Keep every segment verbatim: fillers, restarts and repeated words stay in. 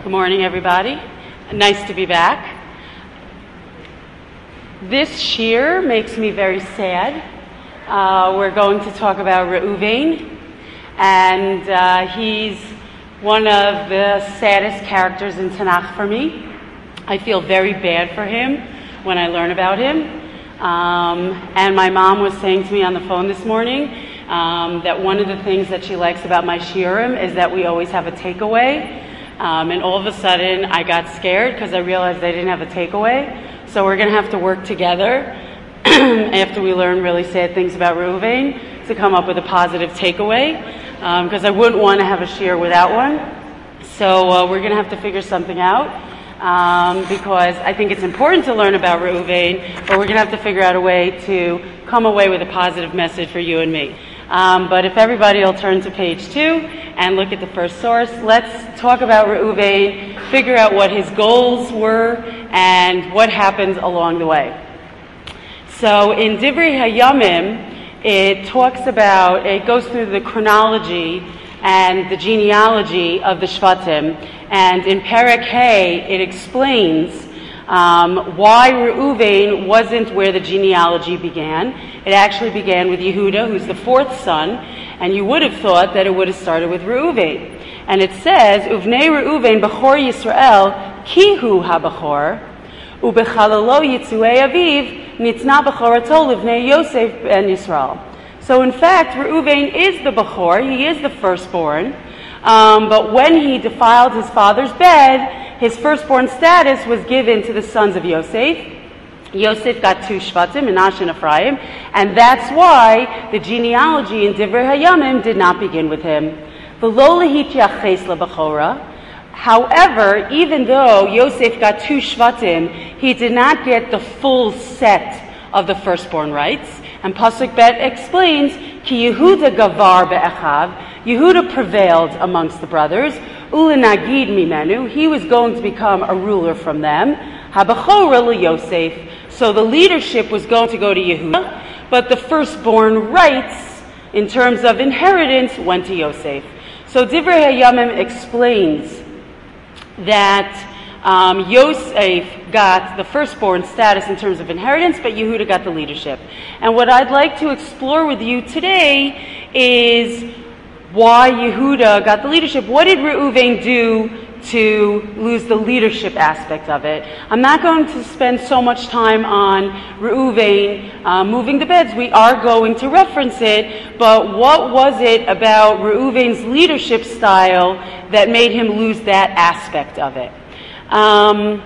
Good morning, everybody. Nice to be back. This shir makes me very sad. Uh, we're going to talk about Reuven, and uh, he's one of the saddest characters in Tanakh for me. I feel very bad for him when I learn about him. Um, and my mom was saying to me on the phone this morning um, that one of the things that she likes about my shiurim is that we always have a takeaway. Um, and all of a sudden, I got scared because I realized I didn't have a takeaway. So we're going to have to work together after we learn really sad things about Reuven to come up with a positive takeaway, because um, I wouldn't want to have a shiur without one. So uh, we're going to have to figure something out, um, because I think it's important to learn about Reuven, but we're going to have to figure out a way to come away with a positive message for you and me. Um, but if everybody will turn to page two and look at the first source, let's talk about Reuven, figure out what his goals were and what happened along the way. So in Divrei Hayamim, it talks about, it goes through the chronology and the genealogy of the Shvatim, and in Perek Hay it explains Um, why Reuven wasn't where the genealogy began. It actually began with Yehuda, who's the fourth son, and you would have thought that it would have started with Reuven. And it says, Uvnei Reuven b'chor Yisrael kihu ha-b'chor, ubechalalo yitzuei aviv nitna b'chorato livnei Yosef ben Yisrael. So in fact, Reuven is the b'chor, he is the firstborn, um, but when he defiled his father's bed, his firstborn status was given to the sons of Yosef. Yosef got two Shvatim, Menashe and Ephraim, and that's why the genealogy in Divrei Hayamim did not begin with him. However, even though Yosef got two Shvatim, he did not get the full set of the firstborn rights. And Pasuk Bet explains, Ki Yehuda gavar be'echav, Yehuda prevailed amongst the brothers, Ulenagid mimenu, he was going to become a ruler from them, Habachora Yosef, so the leadership was going to go to Yehuda, but the firstborn rights, in terms of inheritance, went to Yosef. So Divrei Hayamim explains that um, Yosef got the firstborn status in terms of inheritance, but Yehuda got the leadership. And what I'd like to explore with you today is why Yehuda got the leadership. What did Reuven do to lose the leadership aspect of it? I'm not going to spend so much time on Reuven uh, moving the beds. We are going to reference it, but what was it about Reuven's leadership style that made him lose that aspect of it? Um,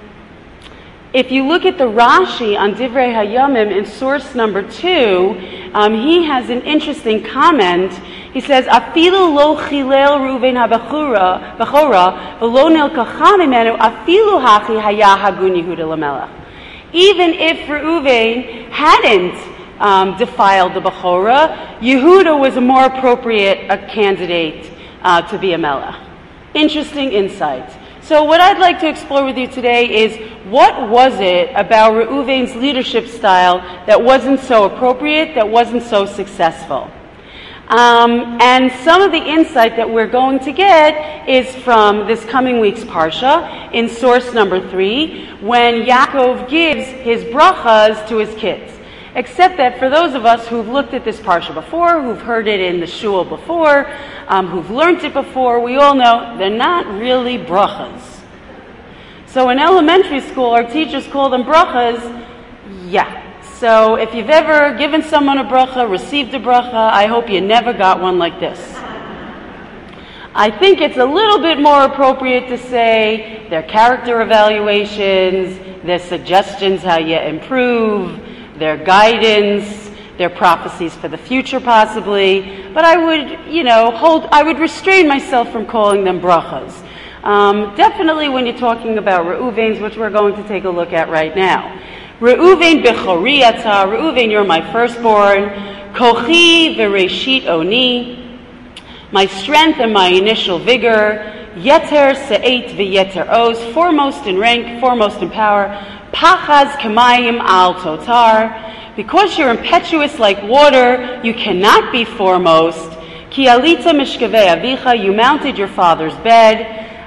if you look at the Rashi on Divrei Hayamim in source number two, um, he has an interesting comment. He says, "Afilu lo chilel Reuven habachura bachora v'lo nilkacha mimenu afilu hachi haya hagun Yehuda lamelech." Even if Reuven hadn't um, defiled the bachora, Yehuda was a more appropriate a candidate uh, to be a melech. Interesting insight. So what I'd like to explore with you today is, what was it about Reuven's leadership style that wasn't so appropriate, that wasn't so successful? Um, and some of the insight that we're going to get is from this coming week's Parsha, in source number three, when Yaakov gives his brachas to his kids. Except that for those of us who've looked at this Parsha before, who've heard it in the shul before, um, who've learned it before, we all know they're not really brachas. So in elementary school, our teachers call them brachas. Yeah. So if you've ever given someone a bracha, received a bracha, I hope you never got one like this. I think it's a little bit more appropriate to say their character evaluations, their suggestions how you improve, their guidance, their prophecies for the future possibly, but I would, you know, hold, I would restrain myself from calling them brachas. Um, definitely when you're talking about Reuven's, which we're going to take a look at right now. Reuven bechori ata, Reuven, you're my firstborn, kochi v'reshit oni, my strength and my initial vigor, yeter se'et v'yeter oz, foremost in rank, foremost in power, pachaz kamayim al totar, because you're impetuous like water, you cannot be foremost, ki alita mishkavei avicha, you mounted your father's bed,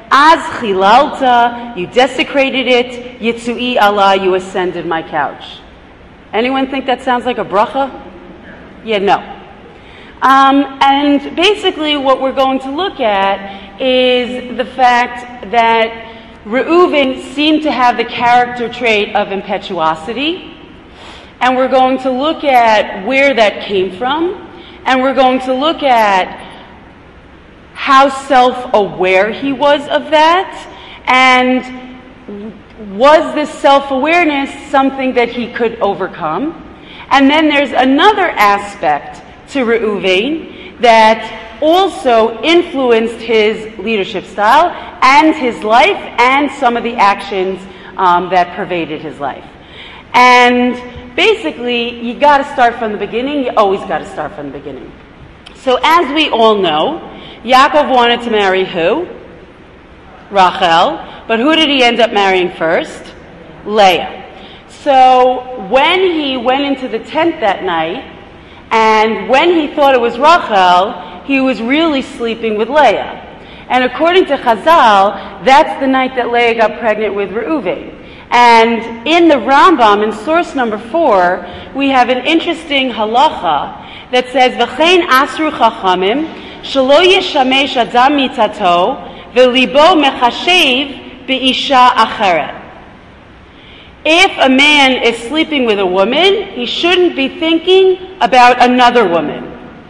Az chilalta, you desecrated it. Yitzu'i Allah, you ascended my couch. Anyone think that sounds like a bracha? Yeah, no. Um, and basically what we're going to look at is the fact that Reuven seemed to have the character trait of impetuosity. And we're going to look at where that came from. And we're going to look at how self-aware he was of that, and was this self-awareness something that he could overcome? And then there's another aspect to Reuven that also influenced his leadership style and his life and some of the actions um, that pervaded his life. And basically, you got to start from the beginning. You always got to start from the beginning. So as we all know, Yaakov wanted to marry who? Rachel. But who did he end up marrying first? Leah. So when he went into the tent that night, and when he thought it was Rachel, he was really sleeping with Leah. And according to Chazal, that's the night that Leah got pregnant with Reuven. And in the Rambam, in source number four, we have an interesting halacha that says, V'chein asru chachamim, Shelo yeshamesh adam mitato v'libo mechashev be'isha acheret. If a man is sleeping with a woman, he shouldn't be thinking about another woman.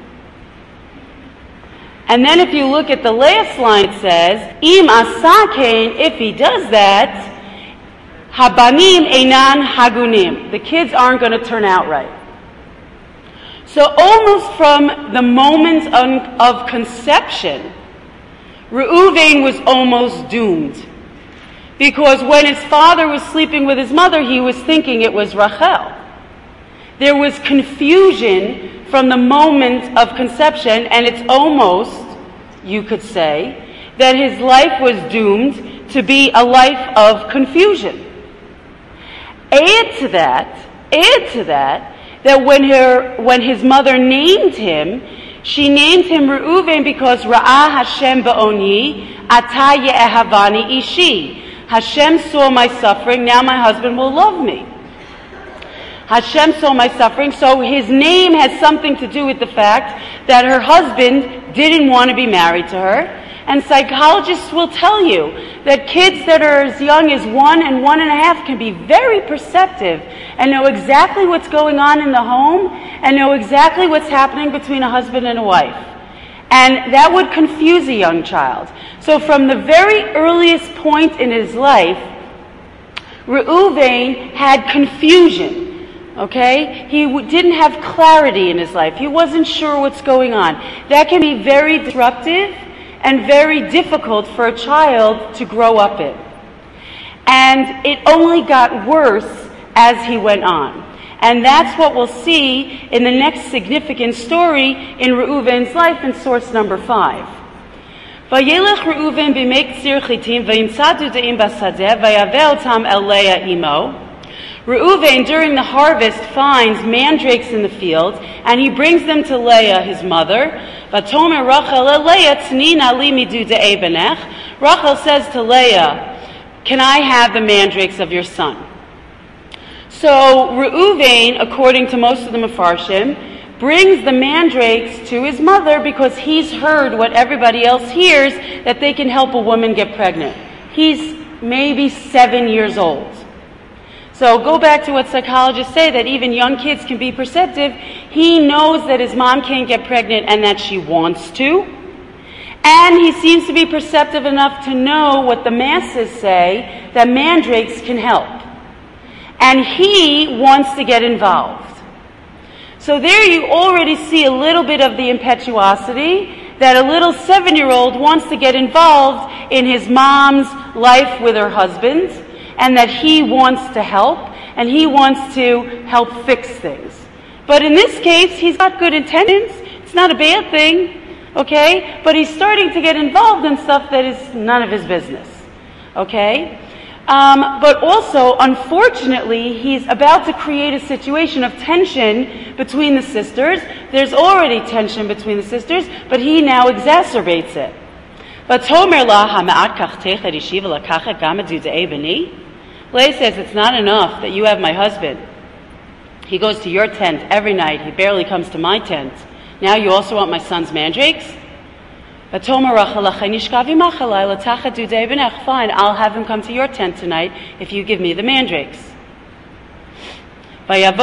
And then if you look at the last line, it says, Im asakein, if he does that, habanim einan hagunim. The kids aren't going to turn out right. So almost from the moment of conception, Reuven was almost doomed. Because when his father was sleeping with his mother, he was thinking it was Rachel. There was confusion from the moment of conception, and it's almost, you could say, that his life was doomed to be a life of confusion. Add to that, add to that, that when her, when his mother named him, she named him Reuven because Ra'ah Hashem ba'oni, ata ye'ehavani ishi. Hashem saw my suffering, now my husband will love me. Hashem saw my suffering, so his name has something to do with the fact that her husband didn't want to be married to her. And psychologists will tell you that kids that are as young as one and one and a half can be very perceptive and know exactly what's going on in the home and know exactly what's happening between a husband and a wife. And that would confuse a young child. So from the very earliest point in his life, Reuven had confusion. Okay? He w- didn't have clarity in his life. He wasn't sure what's going on. That can be very disruptive and very difficult for a child to grow up in. And it only got worse as he went on. And that's what we'll see in the next significant story in Reuven's life in source number five. Vayelech Reuven b'mei ksir chitim vayimtza dudaim basadeh vayaveh otam el Leah imo. Reuven, during the harvest, finds mandrakes in the field, and he brings them to Leah, his mother. Vatomer Rachel Leah tnina li midudei benech. Rachel says to Leah, can I have the mandrakes of your son? So Reuven, according to most of the Mefarshim, brings the mandrakes to his mother because he's heard what everybody else hears, that they can help a woman get pregnant. He's maybe seven years old. So go back to what psychologists say, that even young kids can be perceptive. He knows that his mom can't get pregnant and that she wants to. And he seems to be perceptive enough to know what the masses say, that mandrakes can help. And he wants to get involved. So there you already see a little bit of the impetuosity, that a little seven-year-old wants to get involved in his mom's life with her husband, and that he wants to help, and he wants to help fix things. But in this case, he's got good intentions. It's not a bad thing, okay? But he's starting to get involved in stuff that is none of his business, okay? Um, but also, unfortunately, he's about to create a situation of tension between the sisters. There's already tension between the sisters, but he now exacerbates it. V'tomer la hama'at kachtecha rishiva lakacha gam adudei b'ni. Leah says, it's not enough that you have my husband. He goes to your tent every night. He barely comes to my tent. Now you also want my son's mandrakes? Fine, I'll have him come to your tent tonight if you give me the mandrakes. It's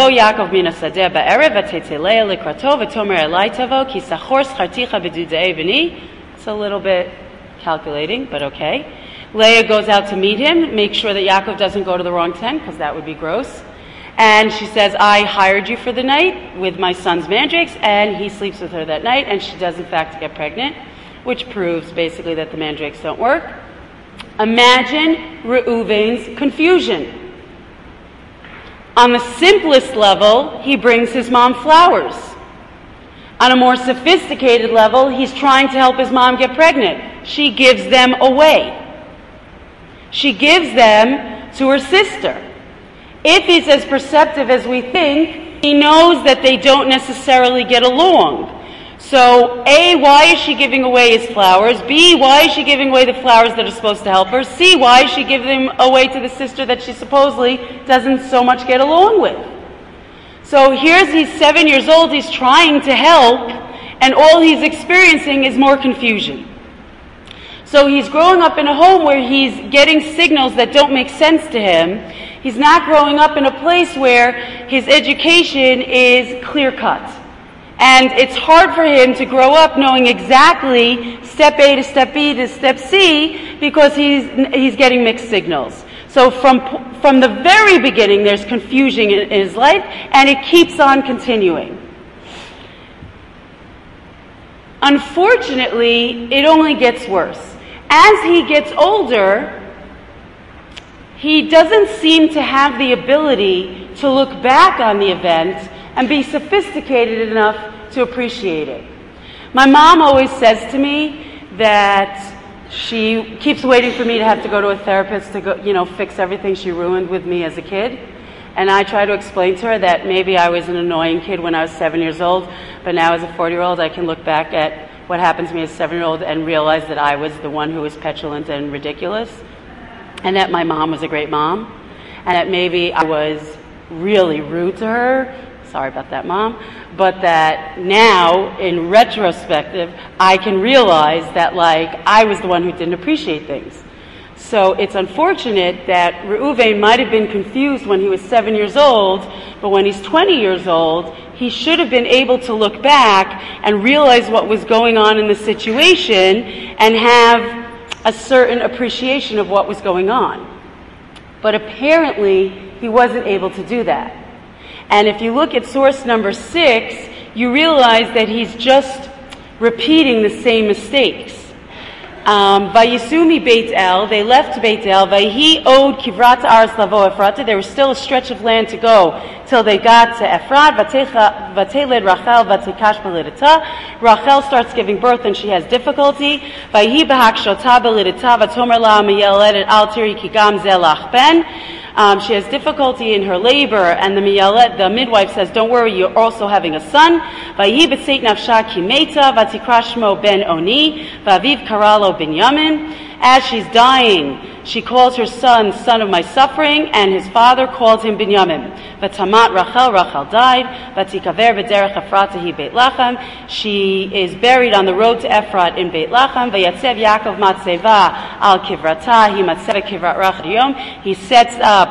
a little bit calculating, but okay. Leah goes out to meet him, make sure that Yaakov doesn't go to the wrong tent, because that would be gross. And she says, I hired you for the night with my son's mandrakes, and he sleeps with her that night, and she does in fact get pregnant, which proves basically that the mandrakes don't work. Imagine Reuven's confusion. On the simplest level, he brings his mom flowers. On a more sophisticated level, he's trying to help his mom get pregnant. She gives them away. She gives them to her sister. If he's as perceptive as we think, he knows that they don't necessarily get along. So, A, why is she giving away his flowers? B, why is she giving away the flowers that are supposed to help her? C, why is she giving them away to the sister that she supposedly doesn't so much get along with? So here's, he's seven years old, he's trying to help, and all he's experiencing is more confusion. So he's growing up in a home where he's getting signals that don't make sense to him. He's not growing up in a place where his education is clear-cut. And it's hard for him to grow up knowing exactly step A to step B to step C because he's, he's getting mixed signals. So from, from the very beginning, there's confusion in his life, and it keeps on continuing. Unfortunately, it only gets worse. As he gets older, he doesn't seem to have the ability to look back on the event and be sophisticated enough to appreciate it. My mom always says to me that she keeps waiting for me to have to go to a therapist to go, you know, fix everything she ruined with me as a kid. And I try to explain to her that maybe I was an annoying kid when I was seven years old, but now as a forty-year-old I can look back at what happened to me as a seven-year-old and realize that I was the one who was petulant and ridiculous, and that my mom was a great mom, and that maybe I was really rude to her. Sorry about that, Mom. But that now, in retrospective, I can realize that, like, I was the one who didn't appreciate things. So it's unfortunate that Reuven might have been confused when he was seven years old, but when he's twenty years old, he should have been able to look back and realize what was going on in the situation and have a certain appreciation of what was going on. But apparently, he wasn't able to do that. And if you look at source number six, you realize that he's just repeating the same mistakes. Um, Vayisumi Beit El, they left Beit El. Vayhi od kivrat aras lavo Ephrata. There was still a stretch of land to go till they got to Ephrat. Vateled Rachel vatikash belidata. Rachel starts giving birth and she has difficulty. Vayhi bahakshota belidata vatomer la miyaledet al tiri kigam zelach ben. Um, she has difficulty in her labor, and the miyalet, the midwife says, "Don't worry, you're also having a son." Vayhi b'tzeit nafsha ki meta vatikra shmo ben Oni v'aviv karalo Binyamin. As she's dying, she calls her son, "Son of my suffering," and his father called him Binyamin. V'tamat Rachel, Rachel died. Vatikaver b'derech Ephrata hi Beit Lachem. She is buried on the road to Ephrat in Beit Lachem. V'yatzev Yaakov matzeva al kivrata hi matzeva kivrat Rachel yom. He sets up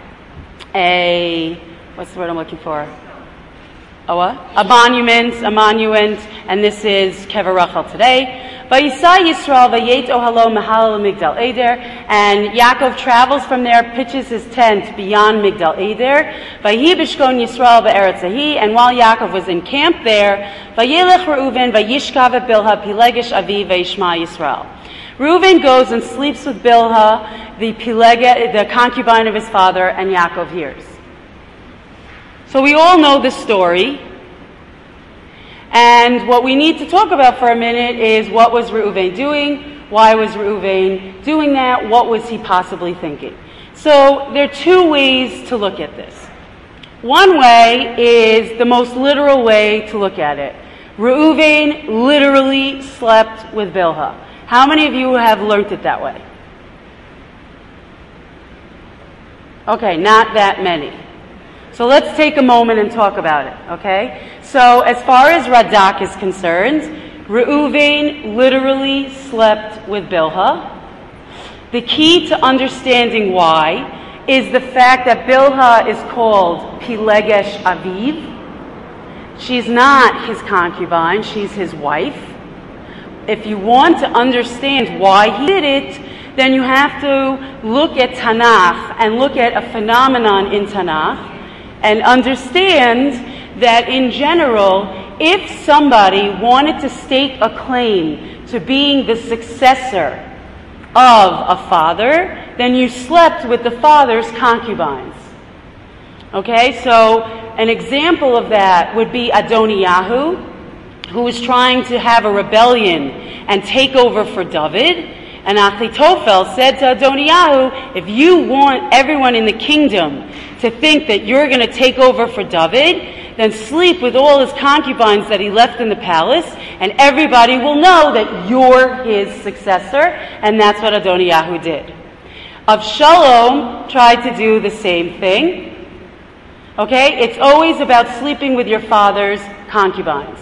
a, what's the word I'm looking for? A what? A monument, a monument, and this is Kever Rachel today. Vayisa Yisrael vayet ohalo mahal Migdal Eder, and Yaakov travels from there, pitches his tent beyond Migdal Eder. Vayhi b'shkon Yisrael v'eretz ahi, and while Yaakov was in camp there, vayelech Reuven vayishkav et Bilha pilegish avi vayishma Yisrael. Reuven goes and sleeps with Bilha, the pilega, the concubine of his father, and Yaakov hears. So we all know this story. And what we need to talk about for a minute is what was Reuven doing? Why was Reuven doing that? What was he possibly thinking? So there are two ways to look at this. One way is the most literal way to look at it. Reuven literally slept with Bilha. How many of you have learned it that way? Okay, not that many. So let's take a moment and talk about it, okay? So as far as Radak is concerned, Reuven literally slept with Bilhah. The key to understanding why is the fact that Bilhah is called Pilegesh Aviv. She's not his concubine, she's his wife. If you want to understand why he did it, then you have to look at Tanakh and look at a phenomenon in Tanakh and understand that in general, if somebody wanted to stake a claim to being the successor of a father, then you slept with the father's concubines. Okay, so an example of that would be Adoniyahu, who was trying to have a rebellion and take over for David. And Achitophel said to Adoniyahu, if you want everyone in the kingdom to think that you're going to take over for David, then sleep with all his concubines that he left in the palace, and everybody will know that you're his successor. And that's what Adoniyahu did. Avshalom tried to do the same thing. Okay, it's always about sleeping with your father's concubines.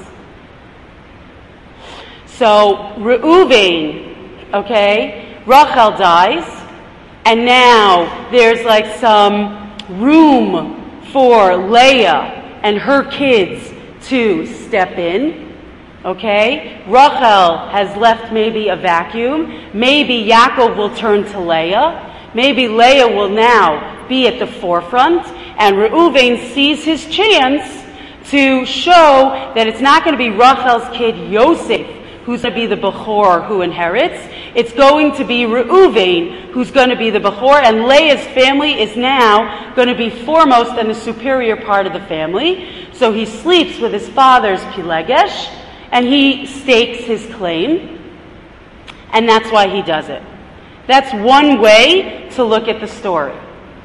So Reuven, okay, Rachel dies, and now there's like some room for Leah and her kids to step in. Okay, Rachel has left maybe a vacuum. Maybe Yaakov will turn to Leah. Maybe Leah will now be at the forefront, and Reuven sees his chance to show that it's not going to be Rachel's kid Yosef who's going to be the Bechor who inherits. It's going to be Reuven who's going to be the Bechor, and Leah's family is now going to be foremost and the superior part of the family. So he sleeps with his father's Pilegesh, and he stakes his claim, and that's why he does it. That's one way to look at the story.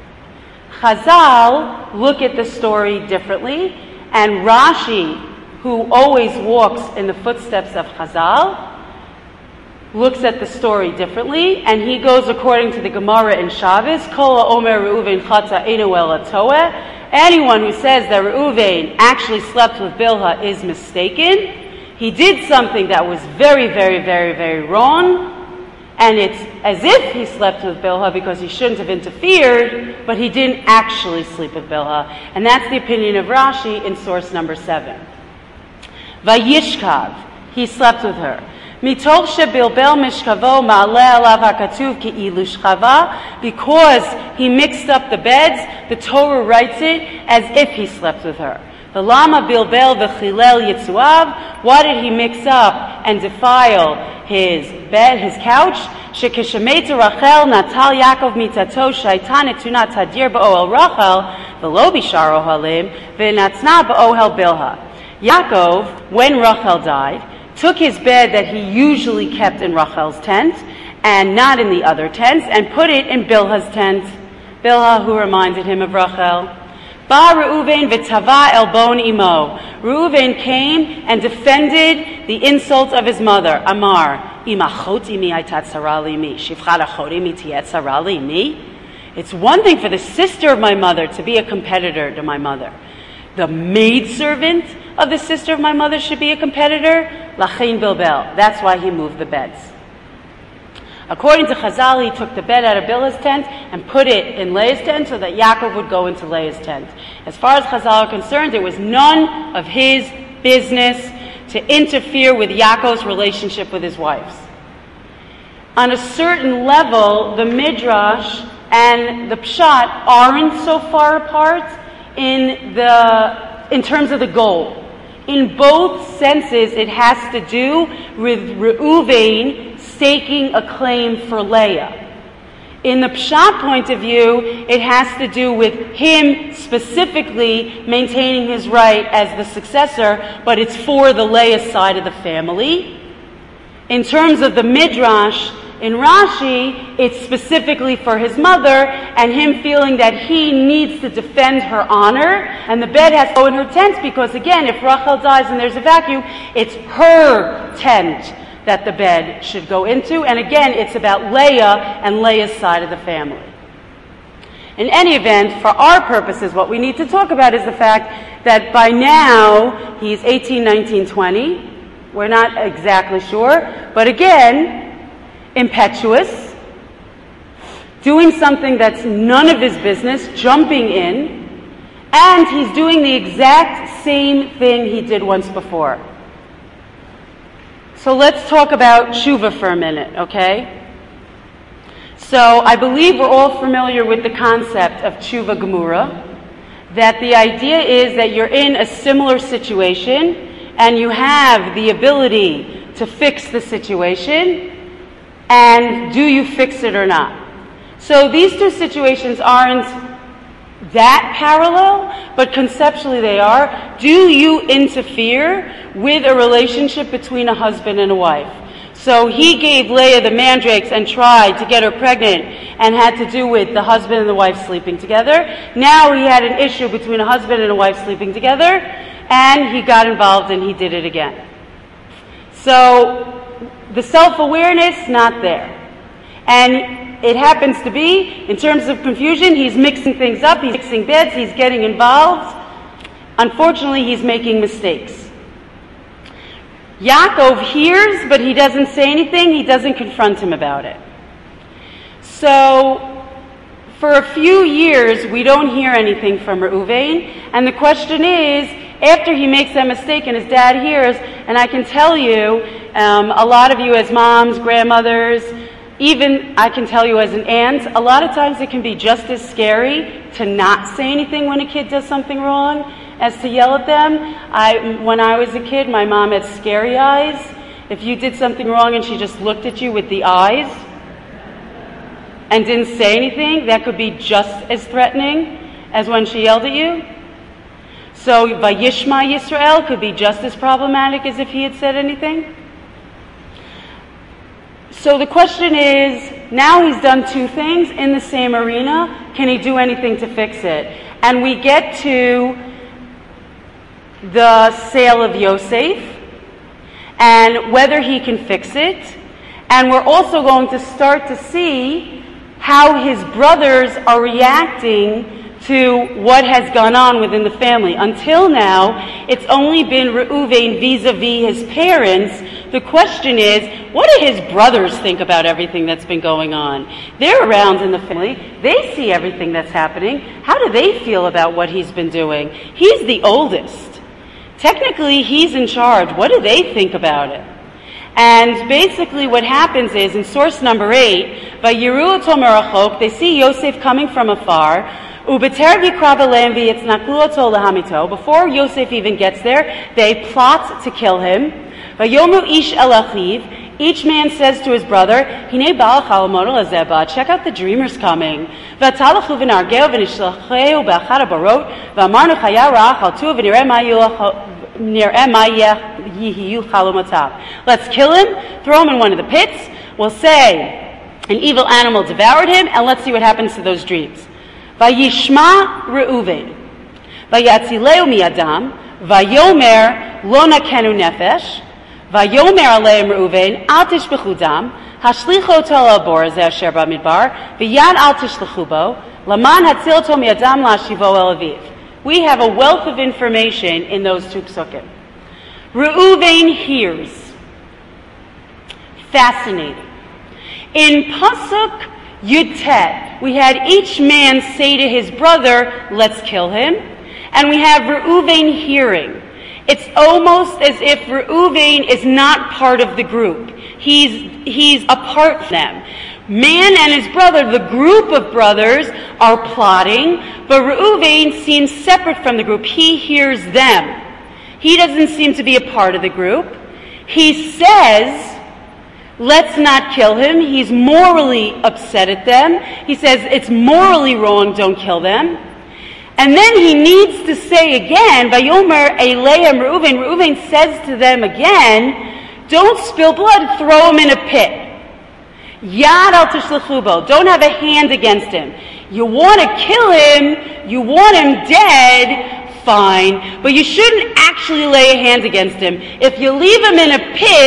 Chazal look at the story differently, and Rashi, who always walks in the footsteps of Chazal, looks at the story differently, and he goes according to the Gemara in Shabbos, Kol ha'omer Reuven chata eino ela toeh. Anyone who says that Reuven actually slept with Bilhah is mistaken. He did something that was very, very, very, very wrong, and it's as if he slept with Bilhah because he shouldn't have interfered, but he didn't actually sleep with Bilhah. And that's the opinion of Rashi in source number seven. Vayishkav, he slept with her. Mitoch shebilbel mishkavo ma'aleh alav hakatuv ki'ilu shchava, because he mixed up the beds, the Torah writes it as if he slept with her. The lama bilbel v'chilel yitzuav, why did he mix up and defile his bed, his couch? Shekeshemetu Rachel natal Yaakov mitato shaitan etunat tadir ba'ohel Rachel v'lo bishar ohalim v'natzna ba'ohel Bilhah. Yaakov, when Rachel died, took his bed that he usually kept in Rachel's tent and not in the other tents, and put it in Bilhah's tent. Bilhah, who reminded him of Rachel. Ba Reuven v'tava elbon imo. Reuven came and defended the insult of his mother. Amar, imachot imi aytat tzara limi, shivchat achot imi tiyet tzara limi. It's one thing for the sister of my mother to be a competitor to my mother. The maidservant of the sister of my mother should be a competitor. Lachein bilbel. That's why he moved the beds. According to Chazal, he took the bed out of Bilhah's tent and put it in Leah's tent so that Yaakov would go into Leah's tent. As far as Chazal are concerned, it was none of his business to interfere with Yaakov's relationship with his wives. On a certain level, the Midrash and the Pshat aren't so far apart in the in terms of the goal. In both senses, it has to do with Reuven staking a claim for Leah. In the Pshat point of view, it has to do with him specifically maintaining his right as the successor, but it's for the Leah side of the family. In terms of the Midrash, in Rashi, it's specifically for his mother and him feeling that he needs to defend her honor, and the bed has to go in her tent because, again, if Rachel dies and there's a vacuum, it's her tent that the bed should go into. And again, it's about Leah and Leah's side of the family. In any event, for our purposes, what we need to talk about is the fact that by now he's eighteen, nineteen, twenty. We're not exactly sure. But again, impetuous, doing something that's none of his business, jumping in, and he's doing the exact same thing he did once before. So let's talk about tshuva for a minute, okay? So I believe we're all familiar with the concept of tshuva gemura, that the idea is that you're in a similar situation and you have the ability to fix the situation, and do you fix it or not? So these two situations aren't that parallel, but conceptually they are. Do you interfere with a relationship between a husband and a wife? So he gave Leah the mandrakes and tried to get her pregnant and had to do with the husband and the wife sleeping together. Now he had an issue between a husband and a wife sleeping together, and he got involved and he did it again. So the self-awareness, not there. And it happens to be, in terms of confusion, he's mixing things up, he's mixing beds, he's getting involved. Unfortunately, he's making mistakes. Yaakov hears, but he doesn't say anything, he doesn't confront him about it. So, for a few years, we don't hear anything from Reuven, and the question is, after he makes that mistake and his dad hears, and I can tell you, um, a lot of you as moms, grandmothers, even I can tell you as an aunt, a lot of times it can be just as scary to not say anything when a kid does something wrong as to yell at them. I, when I was a kid, my mom had scary eyes. If you did something wrong and she just looked at you with the eyes and didn't say anything, that could be just as threatening as when she yelled at you. So Vayishma Yisrael could be just as problematic as if he had said anything. So the question is, now he's done two things in the same arena, can he do anything to fix it? And we get to the sale of Yosef, and whether he can fix it, and we're also going to start to see how his brothers are reacting to what has gone on within the family. Until now, it's only been Reuven vis-a-vis his parents. The question is, what do his brothers think about everything that's been going on? They're around in the family. They see everything that's happening. How do they feel about what he's been doing? He's the oldest. Technically, he's in charge. What do they think about it? And basically what happens is, in source number eight, Vayiru oto merachok, they see Yosef coming from afar. Before Yosef even gets there, they plot to kill him. Each man says to his brother, check out the dreamer's coming. Let's kill him, throw him in one of the pits. We'll say an evil animal devoured him, and let's see what happens to those dreams. Vayishma Reuven, vayatzileu miadam, vayomer lo nakenu nefesh, vayomer aleim Reuven, al tishbechu dam, hashlicho oto labor zeh asher bamidbar, v'yad al tishlechu bo, laman hatzil oto miadam la'ashivo el aviv. We have a wealth of information in those two psukim. Reuven hears. Fascinating. In pasuk Yud-Tet, we had each man say to his brother, let's kill him. And we have Reuven hearing. It's almost as if Reuven is not part of the group. He's, he's apart from them. Man and his brother, the group of brothers, are plotting, but Reuven seems separate from the group. He hears them. He doesn't seem to be a part of the group. He says, let's not kill him. He's morally upset at them. He says it's morally wrong, don't kill them. And then he needs to say again, Vayomer Eleim Reuven, Reuven says to them again, don't spill blood, throw him in a pit. Yad al tishlechu bo, don't have a hand against him. You want to kill him, you want him dead, fine, but you shouldn't actually lay a hand against him. If you leave him in a pit,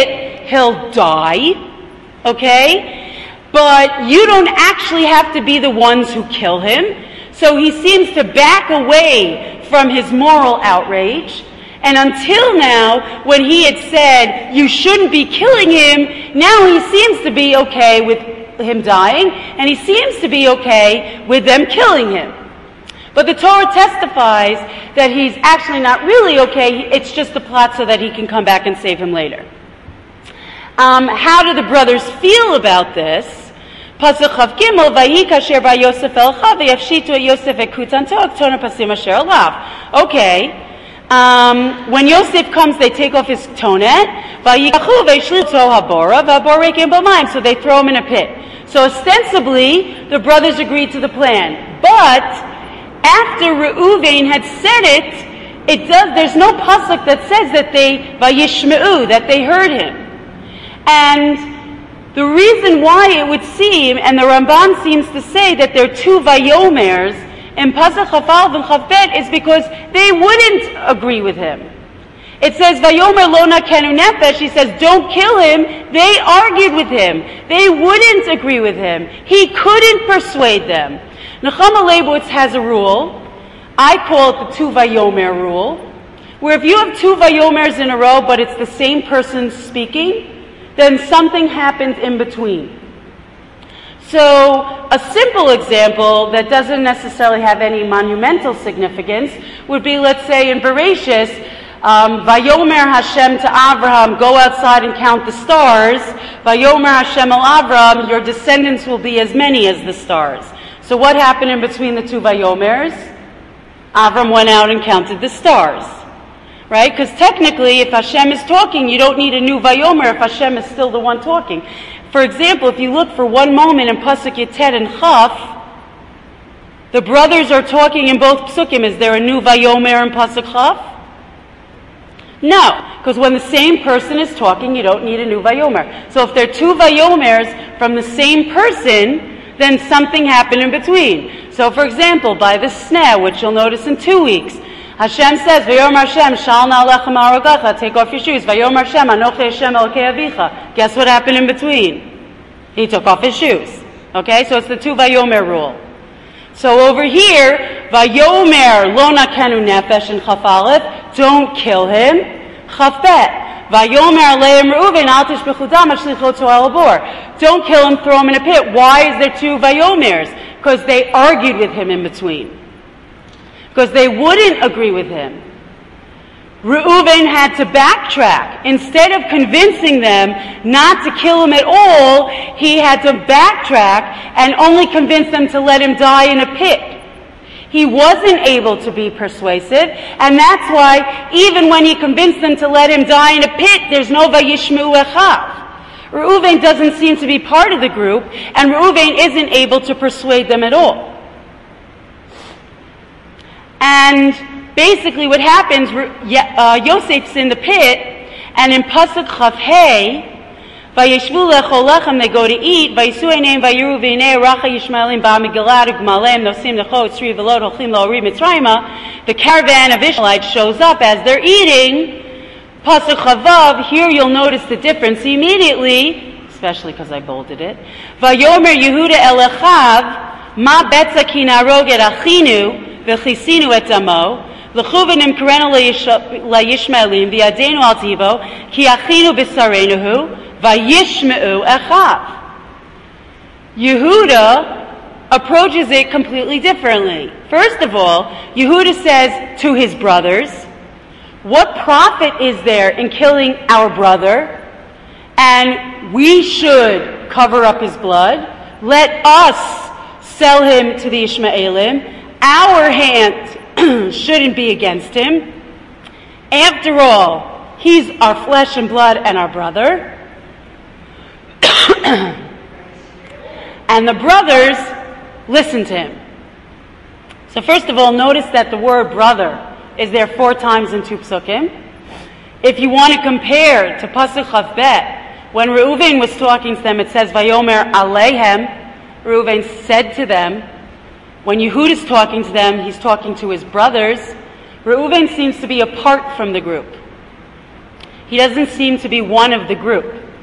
he'll die, okay? But you don't actually have to be the ones who kill him. So he seems to back away from his moral outrage. And until now, when he had said, you shouldn't be killing him, now he seems to be okay with him dying, and he seems to be okay with them killing him. But the Torah testifies that he's actually not really okay, it's just a plot so that he can come back and save him later. Um, how do the brothers feel about this? Pasuk Chav Gimel, Vayi kasher ba Yosef el Chav, v'yafshitu Yosef ekutanto, aktona pasim asher alav. Okay. Um, when Yosef comes, they take off his tonet, v'yikachu v'yishlitu habora, v'haborekim b'mayim, so they throw him in a pit. So ostensibly, the brothers agreed to the plan. But after Reuven had said it, it does, there's no pasuk that says that they, vayishmeu, that they heard him. And the reason why it would seem, and the Ramban seems to say that there are two vayomers in pasuk Chafal and Chavbet, is because they wouldn't agree with him. It says, Vayomer lo nakenu nefesh, he says, don't kill him. They argued with him. They wouldn't agree with him. He couldn't persuade them. Nechama Leibowitz has a rule. I call it the two Vayomer rule, where if you have two Vayomers in a row, but it's the same person speaking, then something happens in between. So, a simple example that doesn't necessarily have any monumental significance would be, let's say, in Bereshis, um, Vayomer Hashem to Avraham, go outside and count the stars. Vayomer Hashem el Avraham, your descendants will be as many as the stars. So what happened in between the two Vayomers? Avram went out and counted the stars. Right? Because technically, if Hashem is talking, you don't need a new Vayomer if Hashem is still the one talking. For example, if you look for one moment in Pasuk Yetet and Chaf, the brothers are talking in both Psukim. Is there a new Vayomer in Pasuk Chaf? No, because when the same person is talking, you don't need a new Vayomer. So if there are two Vayomers from the same person, then something happened in between. So for example, by the sneh, which you'll notice in two weeks, Hashem says, Vayomer Hashem, shal na'alecha ma'arogacha, take off your shoes. Vayomer Hashem, anochi Hashem elokei avicha. Guess what happened in between? He took off his shoes. Okay, so it's the two Vayomer rule. So over here, Vayomer lo nakenu nefesh in Chaf Aleph, don't kill him. Chaf Bet, Vayomer aleim Reuven al tishbechu dam ashlicho to'el abor. Don't kill him, throw him in a pit. Why is there two Vayomers? Because they argued with him in between. Because they wouldn't agree with him. Reuven had to backtrack. Instead of convincing them not to kill him at all, he had to backtrack and only convince them to let him die in a pit. He wasn't able to be persuasive, and that's why even when he convinced them to let him die in a pit, there's no Vayishmu Echav. Reuven doesn't seem to be part of the group, and Reuven isn't able to persuade them at all. And basically what happens, uh, Yosef's in the pit, and in Pasuk Chaf Hey, Vayishvu lechol lechem, they go to eat, Vayisu eineim vayiru v'inei racha yishmaelim ba'amigilad u'gmalem nosim nechot tzri v'lod holchim la'ori mitzrayma. The caravan of Ishmaelites shows up as they're eating. Pasuk Chavav, here you'll notice the difference immediately, especially because I bolded it. Vayomer Yehuda el Echav, ma betza ki narog et achinu, v'chisinu et amo, l'chuven imkarenu la'yishmaelim, v'yadenu al tivo, ki achinu b'sarenuhu, v'yishmeu echav. Yehuda approaches it completely differently. First of all, Yehuda says to his brothers, what profit is there in killing our brother? And we should cover up his blood. Let us sell him to the Ishmaelim. Our hand shouldn't be against him. After all, he's our flesh and blood and our brother. And the brothers listened to him. So first of all, notice that the word brother is there four times in two psukim. If you want to compare to Pasuk Chaf Bet, when Reuven was talking to them, it says, Vayomer Aleihem, Reuven said to them. When Yehud is talking to them, he's talking to his brothers. Reuven seems to be apart from the group. He doesn't seem to be one of the group.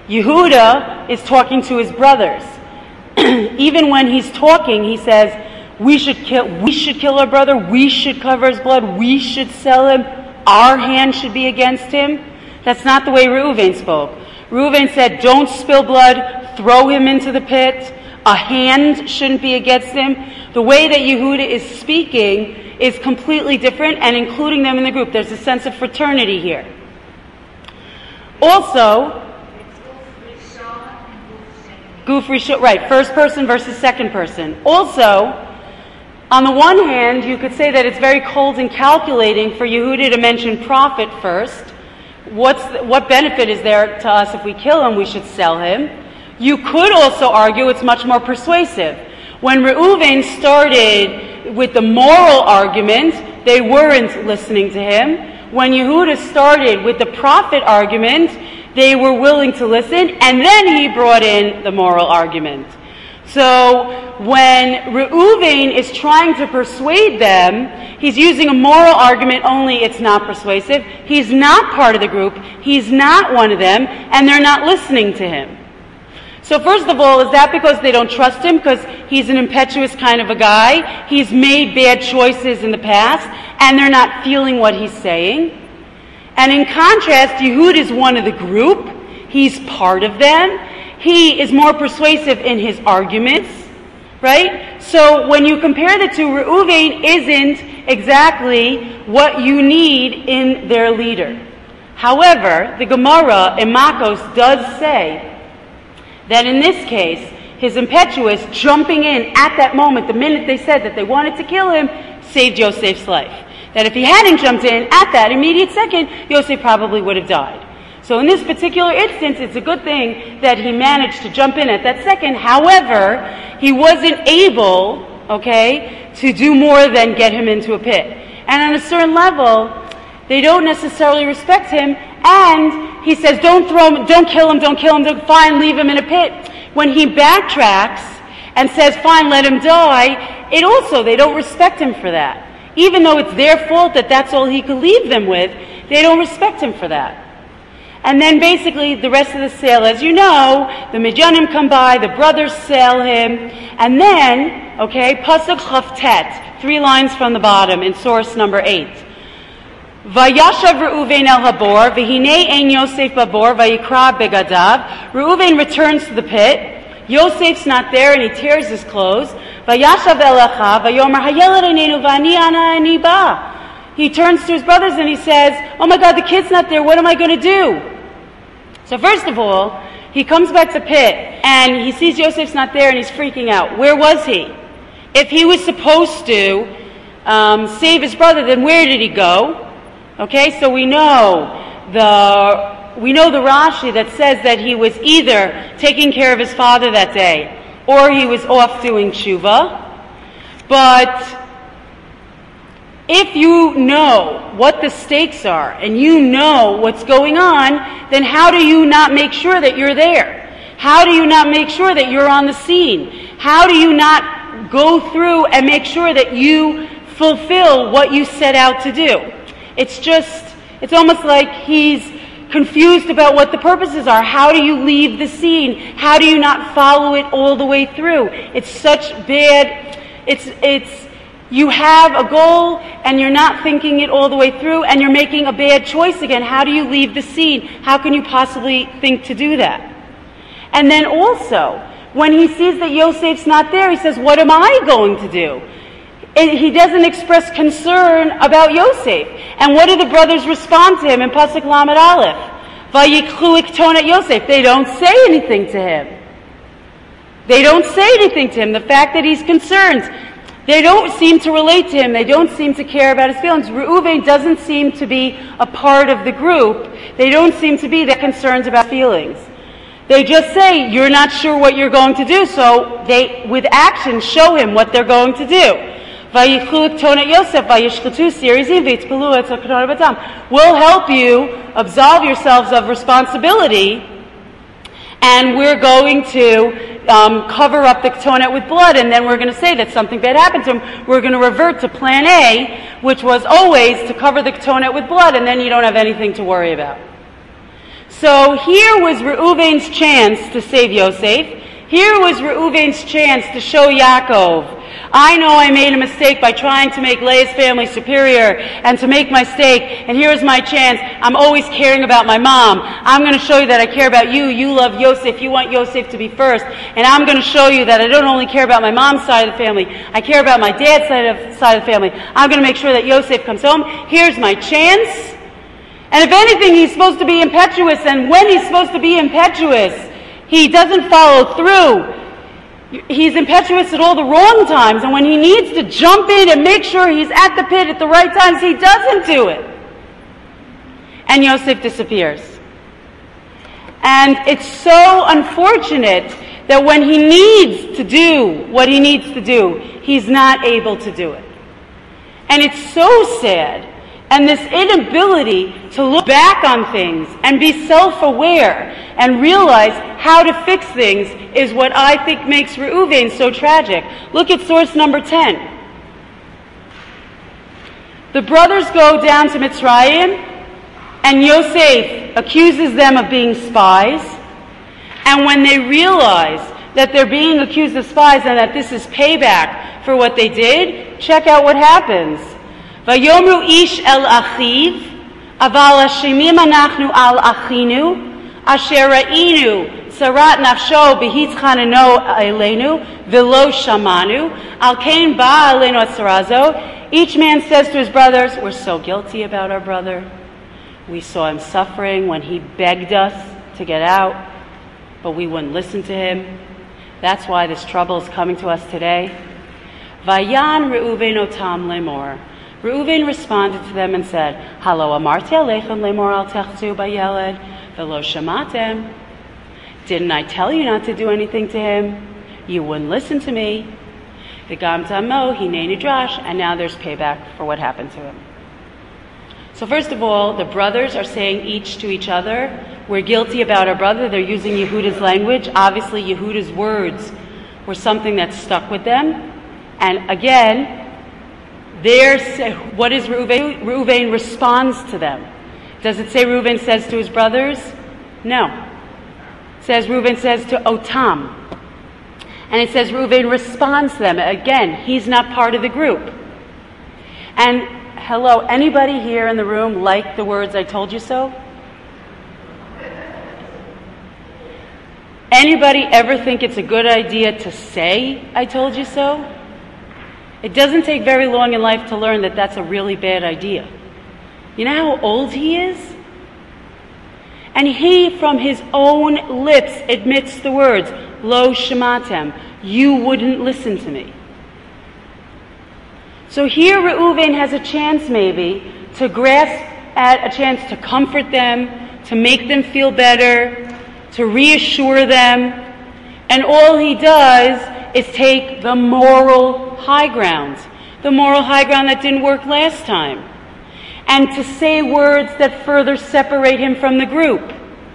Yehuda is talking to his brothers. Even when he's talking, he says, we should kill, we should kill our brother, we should cover his blood, we should sell him, our hand should be against him. That's not the way Reuven spoke. Reuven said, don't spill blood, throw him into the pit, a hand shouldn't be against him. The way that Yehuda is speaking is completely different, and including them in the group. There's a sense of fraternity here. Also, Guf Rishon, right, first person versus second person. Also, on the one hand, you could say that it's very cold and calculating for Yehuda to mention profit first. What's the, what benefit is there to us if we kill him? We should sell him. You could also argue it's much more persuasive. When Reuven started with the moral argument, they weren't listening to him. When Yehuda started with the profit argument, they were willing to listen, and then he brought in the moral argument. So when Reuven is trying to persuade them, he's using a moral argument only, it's not persuasive. He's not part of the group, he's not one of them, and they're not listening to him. So first of all, is that because they don't trust him? Because he's an impetuous kind of a guy? He's made bad choices in the past, and they're not feeling what he's saying? And in contrast, Yehud is one of the group. He's part of them. He is more persuasive in his arguments, right? So when you compare the two, Reuven isn't exactly what you need in their leader. However, the Gemara in Makos does say that in this case, his impetuous jumping in at that moment, the minute they said that they wanted to kill him, saved Yosef's life. That if he hadn't jumped in at that immediate second, Yosef probably would have died. So in this particular instance, it's a good thing that he managed to jump in at that second. However, he wasn't able, okay, to do more than get him into a pit. And on a certain level, they don't necessarily respect him, and he says, don't throw him, don't kill him, don't kill him, don't, fine, leave him in a pit. When he backtracks and says, fine, let him die, it also, they don't respect him for that. Even though it's their fault that that's all he could leave them with, they don't respect him for that. And then basically the rest of the sale, as you know, the Midyanim come by, the brothers sell him, and then, okay, Pasuk Chavtet, three lines from the bottom in source number eight. Vayashav Reuven el Habor, v'hinei ein Yosef babor, vayikra begadav. Reuven returns to the pit. Yosef's not there, and he tears his clothes. Vayashav elacha, vayomer hayelad einenu v'ani ana ani ba. He turns to his brothers and he says, oh my God, the kid's not there, what am I going to do? So first of all, he comes back to the pit, and he sees Yosef's not there, and he's freaking out. Where was he? If he was supposed to um, save his brother, then where did he go? Okay, so we know the we know the Rashi that says that he was either taking care of his father that day, or he was off doing tshuva. But if you know what the stakes are, and you know what's going on, then how do you not make sure that you're there? How do you not make sure that you're on the scene? How do you not go through and make sure that you fulfill what you set out to do? It's just, it's almost like he's confused about what the purposes are. How do you leave the scene? How do you not follow it all the way through? It's such bad, it's, it's, you have a goal and you're not thinking it all the way through and you're making a bad choice again. How do you leave the scene? How can you possibly think to do that? And then also, when he sees that Yosef's not there, he says, what am I going to do? And he doesn't express concern about Yosef. And what do the brothers respond to him in Pasuk Lamed Aleph? Vayikchu iktonet Yosef. They don't say anything to him. They don't say anything to him. The fact that he's concerned, they don't seem to relate to him. They don't seem to care about his feelings. Reuven doesn't seem to be a part of the group. They don't seem to be that concerned about feelings. They just say, you're not sure what you're going to do, so they, with action, show him what they're going to do. We'll help you absolve yourselves of responsibility, and we're going to um, cover up the Ketonet with blood, and then we're going to say that something bad happened to him. We're going to revert to plan A, which was always to cover the Ketonet with blood, and then you don't have anything to worry about. So here was Reuven's chance to save Yosef. Here was Reuven's chance to show Yaakov, I know I made a mistake by trying to make Leah's family superior and to make my mistake, and here's my chance. I'm always caring about my mom. I'm going to show you that I care about you. You love Yosef. You want Yosef to be first. And I'm going to show you that I don't only care about my mom's side of the family. I care about my dad's side of, side of the family. I'm going to make sure that Yosef comes home. Here's my chance. And if anything, he's supposed to be impetuous, and when he's supposed to be impetuous, he doesn't follow through. He's impetuous at all the wrong times, and when he needs to jump in and make sure he's at the pit at the right times, he doesn't do it. And Yosef disappears. And it's so unfortunate that when he needs to do what he needs to do, he's not able to do it. And it's so sad. And this inability to look back on things and be self-aware and realize how to fix things is what I think makes Reuven so tragic. Look at source number ten. The brothers go down to Mitzrayim, and Yosef accuses them of being spies. And when they realize that they're being accused of spies and that this is payback for what they did, check out what happens. Vayomru ish el achiv, aval hashemim anachnu al achinu, asher ra'inu sarat nafsho behitzchaneno elenu, velo shamanu, al kain ba elenu atzarazo. Each man says to his brothers, we're so guilty about our brother. We saw him suffering when he begged us to get out, but we wouldn't listen to him. That's why this trouble is coming to us today. Vayan Reuven otam lemor. Reuven responded to them and said, Halo amarti alechem lemor al techzu bayeled velo shamatem. Didn't I tell you not to do anything to him? You wouldn't listen to me. V'gam tamo hinei nidrash, and now there's payback for what happened to him. So first of all, the brothers are saying each to each other, we're guilty about our brother. They're using Yehuda's language. Obviously, Yehuda's words were something that stuck with them. And again, there's, what is Reuven? Reuven responds to them. Does it say Reuven says to his brothers? No. It says Reuven says to Otam. And it says Reuven responds to them. Again, he's not part of the group. And hello, anybody here in the room like the words I told you so? Anybody ever think it's a good idea to say I told you so? It doesn't take very long in life to learn that that's a really bad idea. You know how old he is? And he, from his own lips, admits the words, Lo shematem, you wouldn't listen to me. So here Reuven has a chance maybe to grasp at a chance to comfort them, to make them feel better, to reassure them. And all he does is take the moral high ground, the moral high ground that didn't work last time, and to say words that further separate him from the group.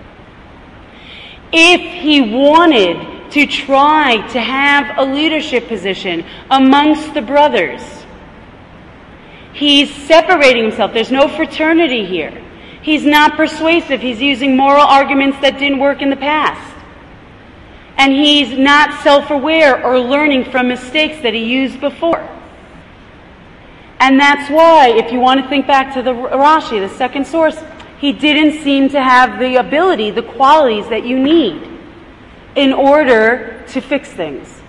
If he wanted to try to have a leadership position amongst the brothers, he's separating himself. There's no fraternity here. He's not persuasive. He's using moral arguments that didn't work in the past. And he's not self-aware or learning from mistakes that he used before. And that's why, if you want to think back to the Rashi, the second source, he didn't seem to have the ability, the qualities that you need in order to fix things.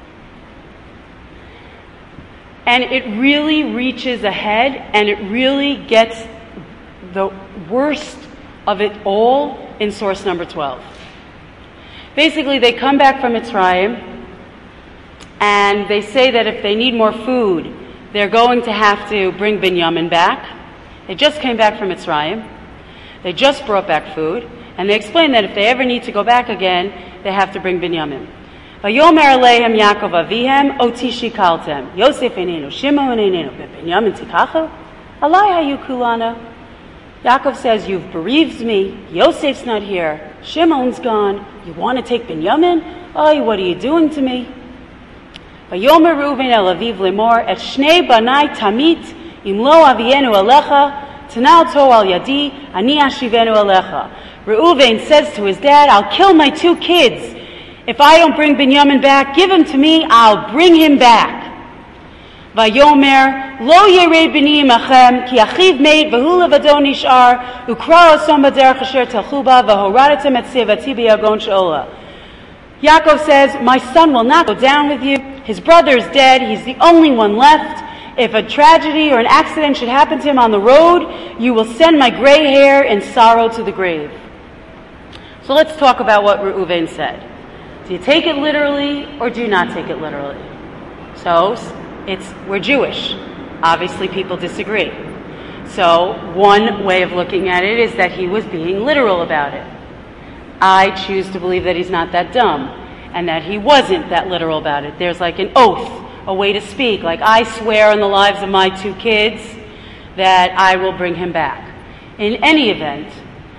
And it really reaches ahead, and it really gets the worst of it all in source number twelve. Basically, they come back from Mitzrayim, and they say that if they need more food, they're going to have to bring Binyamin back. They just came back from Mitzrayim. They just brought back food, and they explain that if they ever need to go back again, they have to bring Binyamin. Vayomer alehem Yaakov avihem oti shikaltem Yosef einenu Shimon einenu Binyamin tikachu alai hayu kulana. Yaakov says, you've bereaved me. Yosef's not here. Shimon's gone. You want to take Binyamin? Oh, what are you doing to me? Vayomer Reuven el aviv lemor et shnei banai tamit im lo avienu alecha tanal to al yadi ani ashivenu alecha. Reuven says to his dad, I'll kill my two kids. If I don't bring Binyamin back, give him to me, I'll bring him back. Vayomer, lo yerei b'ni imachem, ki achiv meit, v'hu levado nishar, ukra osom b'derech asher telchu ba, v'horadetem et tzivati b'yagon she'ola. Yaakov says, my son will not go down with you. His brother is dead. He's the only one left. If a tragedy or an accident should happen to him on the road, you will send my gray hair in sorrow to the grave. So let's talk about what Reuven said. Do you take it literally or do you not take it literally? So, it's, we're Jewish. Obviously people disagree. So, one way of looking at it is that he was being literal about it. I choose to believe that he's not that dumb and that he wasn't that literal about it. There's like an oath, a way to speak, like I swear on the lives of my two kids that I will bring him back. In any event,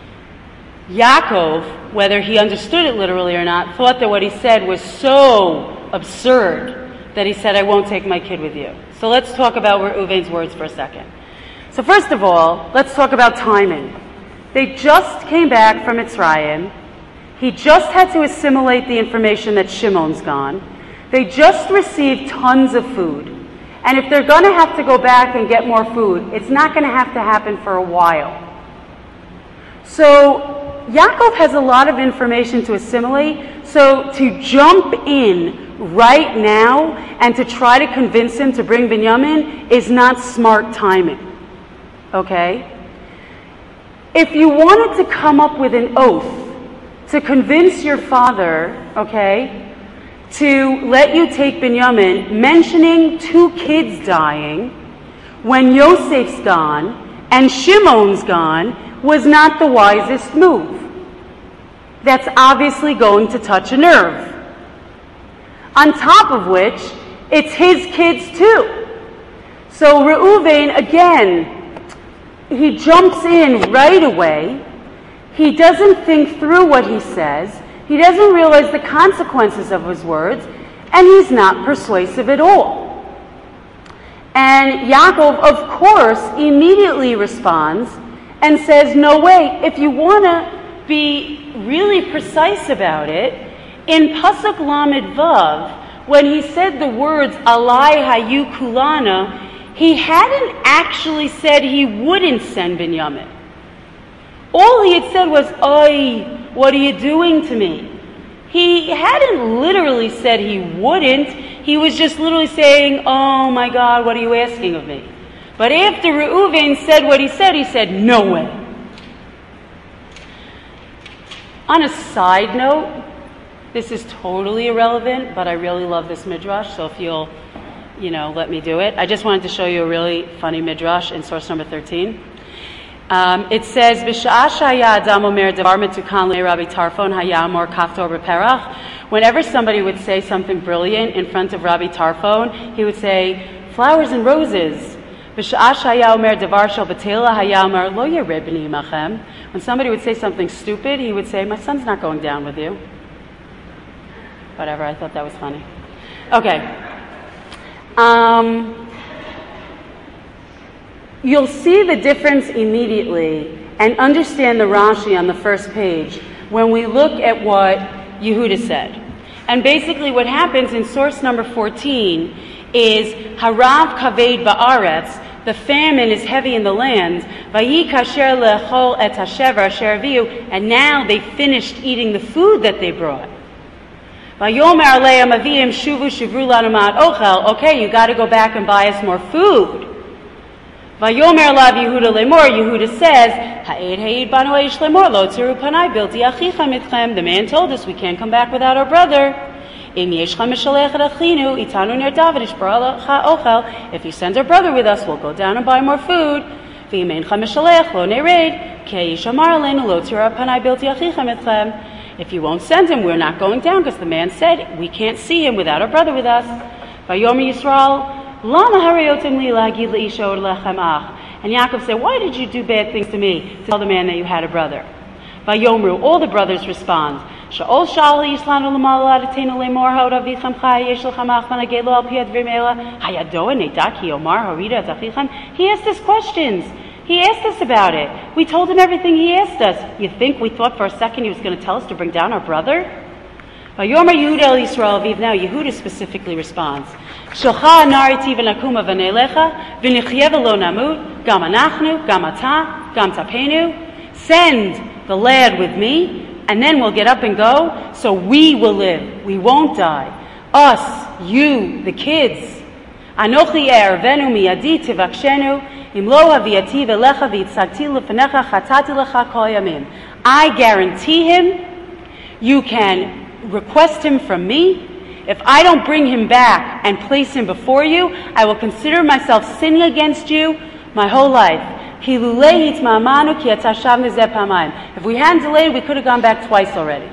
Yaakov, whether he understood it literally or not, thought that what he said was so absurd that he said, I won't take my kid with you. So let's talk about Reuven's words for a second. So first of all, let's talk about timing. They just came back from Mitzrayim. He just had to assimilate the information that Shimon's gone. They just received tons of food. And if they're going to have to go back and get more food, it's not going to have to happen for a while. So Yaakov has a lot of information to assimilate. So to jump in right now and to try to convince him to bring Binyamin is not smart timing. Okay? If you wanted to come up with an oath to convince your father, okay, to let you take Binyamin, mentioning two kids dying when Yosef's gone and Shimon's gone was not the wisest move. That's obviously going to touch a nerve. On top of which, it's his kids too. So Reuven, again, he jumps in right away. He doesn't think through what he says. He doesn't realize the consequences of his words, and he's not persuasive at all. And Yaakov, of course, immediately responds and says, no way, if you want to be really precise about it, in Pasuk Lamed Vav, when he said the words, Alai Hayu Kulana, he hadn't actually said he wouldn't send Binyamin. All he had said was, Oy, what are you doing to me? He hadn't literally said he wouldn't. He was just literally saying, oh my God, what are you asking of me? But after Reuven said what he said, he said, no way. On a side note, this is totally irrelevant, but I really love this midrash, so if you'll, you know, let me do it. I just wanted to show you a really funny midrash in source number thirteen. Um, it says, "B'sha'ah shaya adam omer davar metukan le'Rabbi Tarfon haya amor kaftor b'perach." Whenever somebody would say something brilliant in front of Rabbi Tarfon, he would say, "Flowers and roses." B'sha'ah shaya omer davar shel b'tela haya amor lo yerei b'ni imachem. When somebody would say something stupid, he would say, "My son's not going down with you." Whatever. I thought that was funny. Okay. Um. You'll see the difference immediately and understand the Rashi on the first page when we look at what Yehuda said. And basically what happens in source number fourteen is Harav kaved ba'aretz, the famine is heavy in the land, Vayi kasher lechol et hashever asher aviu, and now they finished eating the food that they brought. Vayomer aleim avim shuvu shivru lanu ma'at ochel, okay, you got to go back and buy us more food. Vayomer lav Yehuda lemor, Yehuda says, Ha'ed ha'ed banu eish lemor, lo tziru panai bilti achicha mitchem. The man told us we can't come back without our brother. Im yeshcha mishalech et achinu, itanu ner David ishbar ochel. If you send our brother with us, we'll go down and buy more food. V'im eincha mishalech lo nered, ke ish amar aleinu lo tziru panai bilti achicha mitchem. If you won't send him, we're not going down, because the man said we can't see him without our brother with us. Vayomer Yisrael, Lama hariotim li lagid leisha or lechem ach. And Yaakov said, why did you do bad things to me, to tell the man that you had a brother? Vayomru, all the brothers respond, Sha'ol sha'al yislanu l'mal adatenu le'mor ha'oravichem chai yesh lechem ach vanagei lo al pi advrim ela hayado ne'da ki omar harida et achicham. He asked us questions. He asked us about it. We told him everything he asked us. You think we thought for a second he was going to tell us to bring down our brother? Vayomer Yehuda el Yisrael aviv. Now Yehuda specifically responds. Shalcha nariti v'nakuma v'nelecha v'nichye v'lo namut gam anachnu gam ata gam tapenu. Send the lad with me, and then we'll get up and go, so we will live. We won't die. Us, you, the kids. Anochi e'ervenu miyadi tivakshenu. I guarantee him, you can request him from me. If I don't bring him back and place him before you, I will consider myself sinning against you my whole life. If we hadn't delayed, we could have gone back twice already.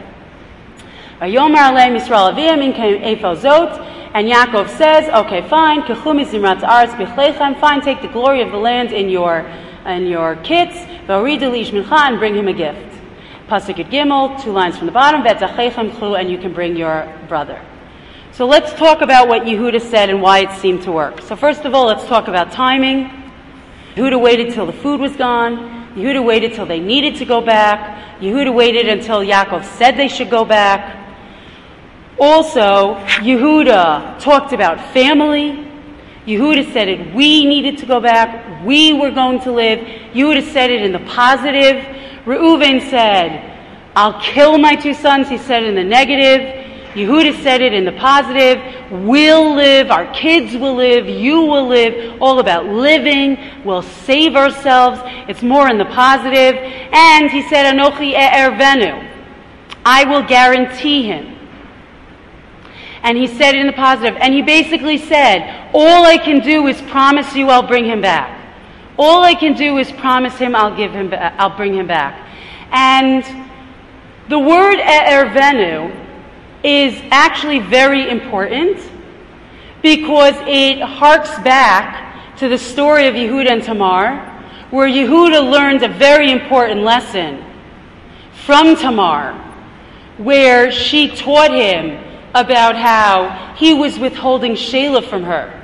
And Yaakov says, okay, fine, fine, take the glory of the land in your in your kits, and bring him a gift. Pasuk at Gimel, two lines from the bottom, and you can bring your brother. So let's talk about what Yehuda said and why it seemed to work. So first of all, let's talk about timing. Yehuda waited till the food was gone. Yehuda waited till they needed to go back. Yehuda waited until Yaakov said they should go back. Also, Yehuda talked about family. Yehuda said it, we needed to go back. We were going to live. Yehuda said it in the positive. Reuven said, I'll kill my two sons. He said it in the negative. Yehuda said it in the positive. We'll live. Our kids will live. You will live. All about living. We'll save ourselves. It's more in the positive. And he said, Anochi e'ervenu. I will guarantee him. And he said it in the positive. And he basically said, all I can do is promise you I'll bring him back. All I can do is promise him I'll give him ba- I'll bring him back. And the word e'ervenu is actually very important because it harks back to the story of Yehuda and Tamar, where Yehuda learned a very important lesson from Tamar, where she taught him about how he was withholding Shelah from her.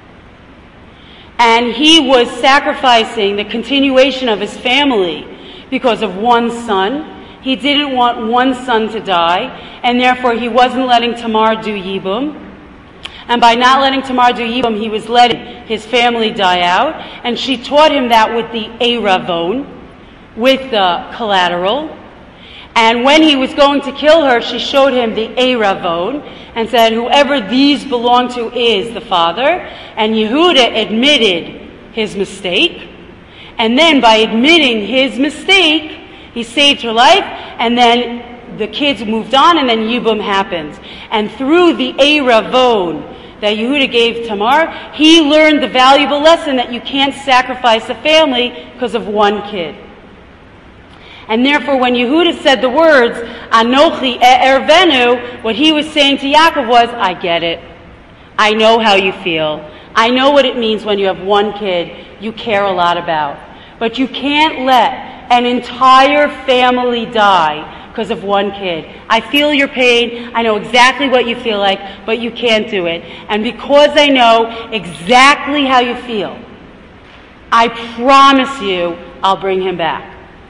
And he was sacrificing the continuation of his family because of one son. He didn't want one son to die, and therefore he wasn't letting Tamar do Yibum. And by not letting Tamar do Yibum, he was letting his family die out. And she taught him that with the Eiravon, with the collateral. And when he was going to kill her, she showed him the Eiravon and said, whoever these belong to is the father. And Yehuda admitted his mistake. And then by admitting his mistake, he saved her life. And then the kids moved on, and then Yibum happened. And through the Eiravon that Yehuda gave Tamar, he learned the valuable lesson that you can't sacrifice a family because of one kid. And therefore, when Yehuda said the words, Anochi e'ervenu, what he was saying to Yaakov was, I get it. I know how you feel. I know what it means when you have one kid you care a lot about. But you can't let an entire family die because of one kid. I feel your pain. I know exactly what you feel like, but you can't do it. And because I know exactly how you feel, I promise you I'll bring him back.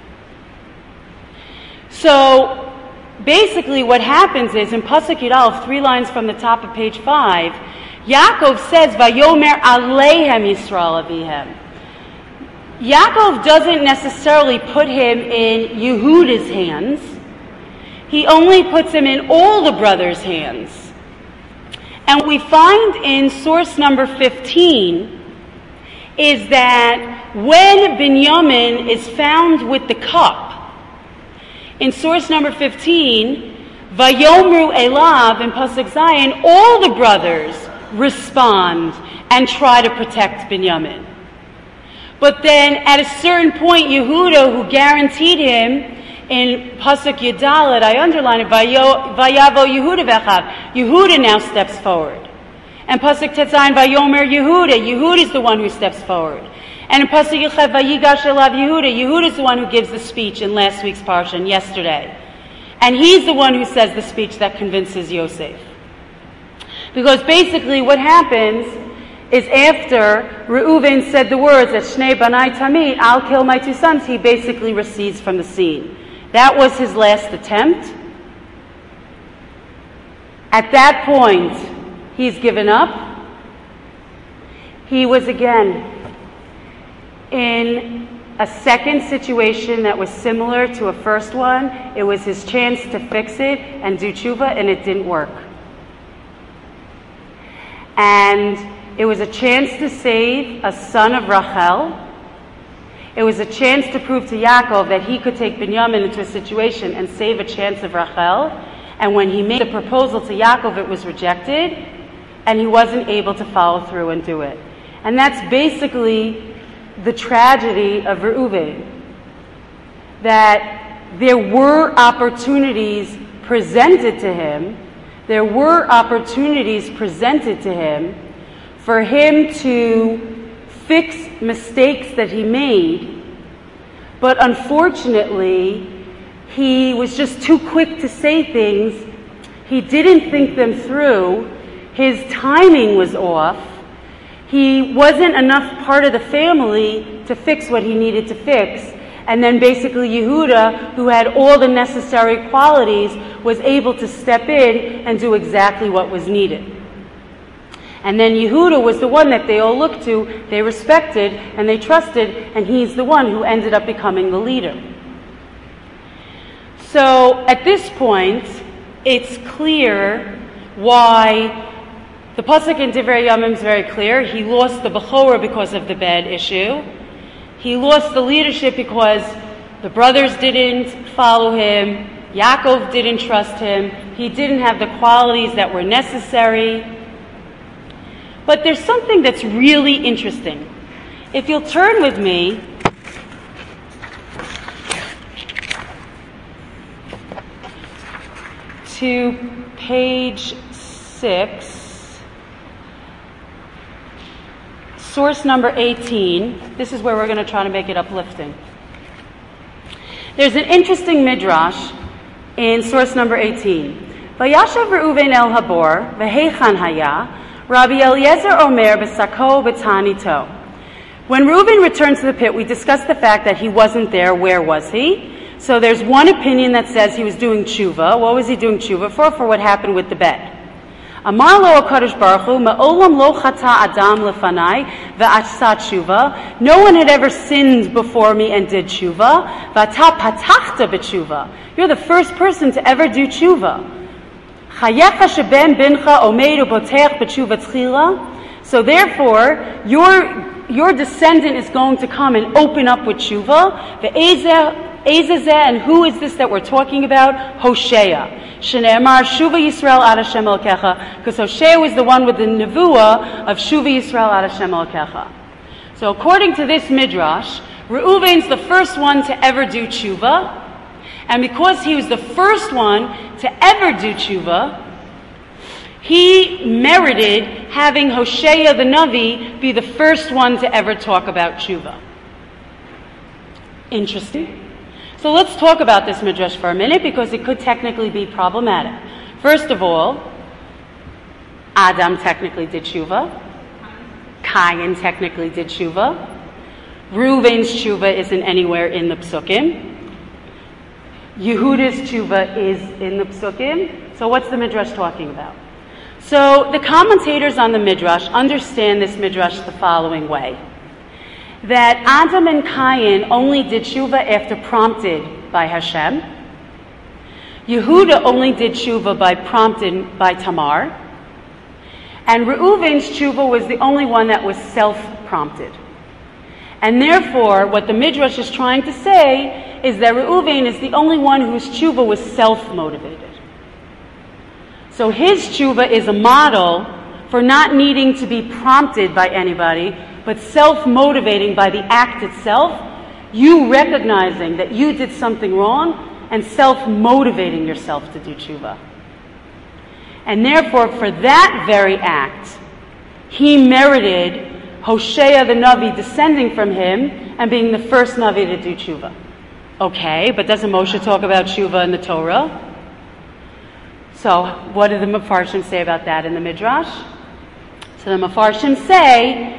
So, basically what happens is, in Pasuk Yud Aleph, three lines from the top of page five, Yaakov says, Vayomer Aleihem Yisrael Avihem. Yaakov doesn't necessarily put him in Yehuda's hands. He only puts him in all the brothers' hands. And what we find in source number fifteen is that when Binyamin is found with the cup, in source number fifteen, Vayomru Elav in Pasuk Zayin, all the brothers respond and try to protect Binyamin. But then at a certain point, Yehuda, who guaranteed him, in Pasuk Yudalet, I underline it, Vayavo Yehuda Vechav, Yehuda now steps forward. And Pasuk Tetzayin, Vayomer Yehuda, Yehuda is the one who steps forward. And in Pasuk Yochel, Vayigash Elav Yehuda, Yehuda is the one who gives the speech in last week's parsha, and yesterday. And he's the one who says the speech that convinces Yosef. Because basically what happens is after Reuven said the words that Shnei Banai Tamid, I'll kill my two sons, he basically recedes from the scene. That was his last attempt. At that point, he's given up. He was again in a second situation that was similar to a first one. It was his chance to fix it and do tshuva, and it didn't work. And it was a chance to save a son of Rachel. It was a chance to prove to Yaakov that he could take Binyamin into a situation and save a chance of Rachel. And when he made the proposal to Yaakov, it was rejected, and he wasn't able to follow through and do it. And that's basically the tragedy of Reuven. That there were opportunities presented to him, there were opportunities presented to him for him to fix mistakes that he made, but unfortunately, he was just too quick to say things. He didn't think them through. His timing was off. He wasn't enough part of the family to fix what he needed to fix. And then basically Yehuda, who had all the necessary qualities, was able to step in and do exactly what was needed. And then Yehuda was the one that they all looked to, they respected, and they trusted, and he's the one who ended up becoming the leader. So at this point, it's clear why the pasuk in Divrei Yamim is very clear. He lost the Bechorah because of the bad issue. He lost the leadership because the brothers didn't follow him. Yaakov didn't trust him. He didn't have the qualities that were necessary. But there's something that's really interesting. If you'll turn with me to page six, source number eighteen. This is where we're going to try to make it uplifting. There's an interesting midrash in source number eighteen. Vayashav Reuven el Habor, v'heichan haya, Rabbi Eliezer Omer b'sako b'tanito. When Reuven returned to the pit, we discussed the fact that he wasn't there. Where was he? So there's one opinion that says he was doing tshuva. What was he doing tshuva for? For what happened with the bed. Amar lo HaKadosh Baruch Hu, ma'olam lo chata adam lefanai v'achsa tshuva. No one had ever sinned before me and did tshuva. V'ata patachta b'tshuva. You're the first person to ever do tshuva. Chayecha sheben bincha omeid u'poteach b'tshuva tzchila. So therefore, your your descendant is going to come and open up with tshuva. Ve'ezeh Ezezeh, and who is this that we're talking about? Hosea. Shneimar Shuva Yisrael ad Hashem Elkecha, because Hosea was the one with the nevuah of Shuva Yisrael ad Hashem Elkecha. So according to this midrash, Reuven's the first one to ever do tshuva, and because he was the first one to ever do tshuva, he merited having Hosea the Navi be the first one to ever talk about tshuva. Interesting. So let's talk about this midrash for a minute, because it could technically be problematic. First of all, Adam technically did tshuva. Cain technically did tshuva. Reuven's tshuva isn't anywhere in the psukim. Yehuda's tshuva is in the psukim. So what's the midrash talking about? So the commentators on the midrash understand this midrash the following way. That Adam and Cain only did tshuva after prompted by Hashem. Yehuda only did tshuva by prompted by Tamar. And Reuven's tshuva was the only one that was self-prompted. And therefore, what the Midrash is trying to say is that Reuven is the only one whose tshuva was self-motivated. So his tshuva is a model for not needing to be prompted by anybody, but self-motivating by the act itself, you recognizing that you did something wrong and self-motivating yourself to do tshuva. And therefore, for that very act, he merited Hosea the Navi descending from him and being the first Navi to do tshuva. Okay, but doesn't Moshe talk about tshuva in the Torah? So, what do the Mefarshim say about that in the Midrash? So the Mefarshim say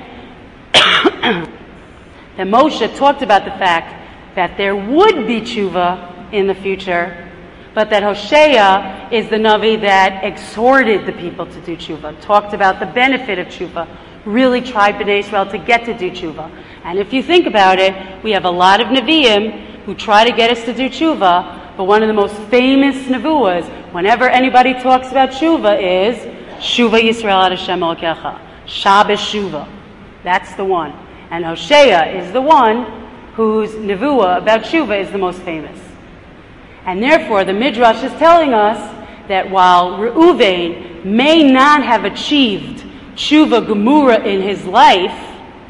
that Moshe talked about the fact that there would be tshuva in the future, but that Hosea is the Navi that exhorted the people to do tshuva, talked about the benefit of tshuva, really tried Bnei Israel to get to do tshuva. And if you think about it, we have a lot of Nevi'im who try to get us to do tshuva, but one of the most famous Nevuas, whenever anybody talks about tshuva, is Shuva Yisrael ad Hashem Elokecha, Shabbos Shuva. That's the one. And Hosea is the one whose Nevuah about tshuva is the most famous. And therefore, the Midrash is telling us that while Reuven may not have achieved tshuva gemura in his life,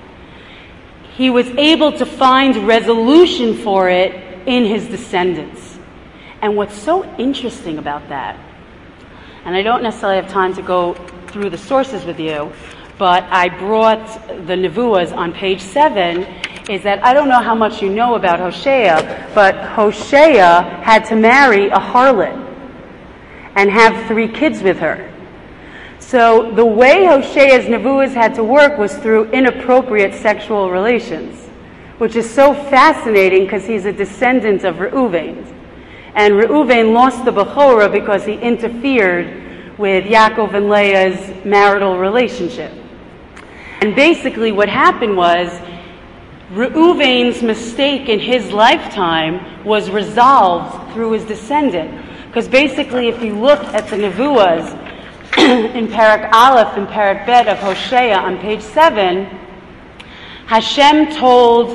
he was able to find resolution for it in his descendants. And what's so interesting about that, and I don't necessarily have time to go through the sources with you, but I brought the Nevuahs on page seven, is that I don't know how much you know about Hosea, but Hosea had to marry a harlot and have three kids with her. So the way Hosea's Nevuahs had to work was through inappropriate sexual relations, which is so fascinating because he's a descendant of Reuven. And Reuven lost the Bechorah because he interfered with Yaakov and Leah's marital relationship. And basically what happened was Reuven's mistake in his lifetime was resolved through his descendant. Because basically if you look at the Nevuahs in Parak Aleph and Parak Bet of Hosea on page seven, Hashem told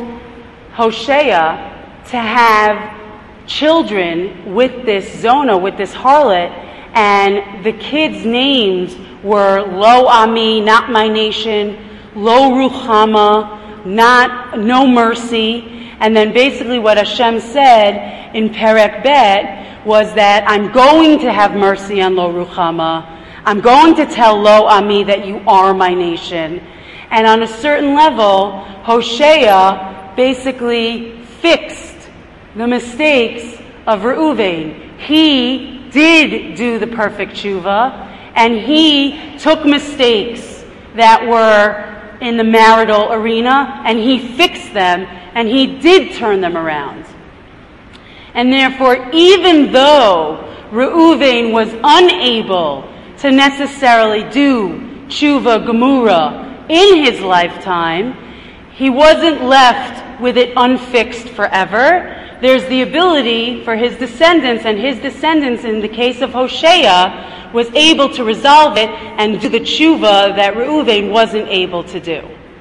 Hosea to have children with this Zona, with this harlot, and the kids' names were Lo Ami, not my nation, Lo Ruchama, not no mercy. And then basically what Hashem said in Perek Bet was that I'm going to have mercy on Lo Ruchama. I'm going to tell Lo Ami that you are my nation. And on a certain level, Hosea basically fixed the mistakes of Reuven. He did do the perfect tshuva, and he took mistakes that were in the marital arena, and he fixed them, and he did turn them around. And therefore, even though Reuven was unable to necessarily do tshuva gemura in his lifetime, he wasn't left with it unfixed forever. There's the ability for his descendants, and his descendants, in the case of Hosea, was able to resolve it and do the tshuva that Reuven wasn't able to do.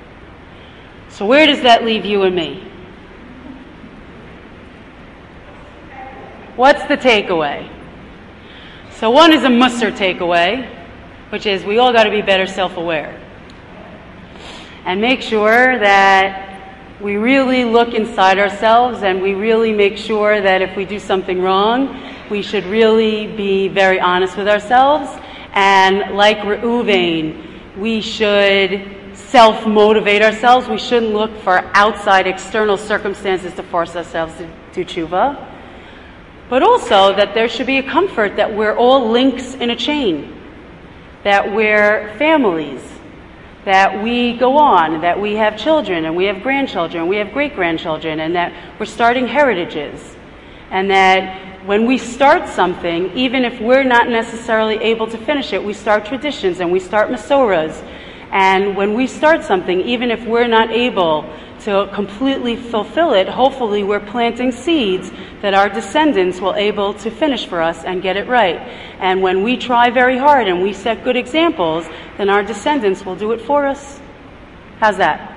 So where does that leave you and me? What's the takeaway? So one is a Musar takeaway, which is we all got to be better self-aware. And make sure that we really look inside ourselves, and we really make sure that if we do something wrong, we should really be very honest with ourselves. And like Reuven, we should self-motivate ourselves. We shouldn't look for outside external circumstances to force ourselves to do tshuva. But also that there should be a comfort that we're all links in a chain, that we're families, that we go on, that we have children, and we have grandchildren, we have great-grandchildren, and that we're starting heritages. And that when we start something, even if we're not necessarily able to finish it, we start traditions and we start masoras. And when we start something, even if we're not able to completely fulfill it, hopefully we're planting seeds that our descendants will able to finish for us and get it right. And when we try very hard and we set good examples, then our descendants will do it for us. How's that?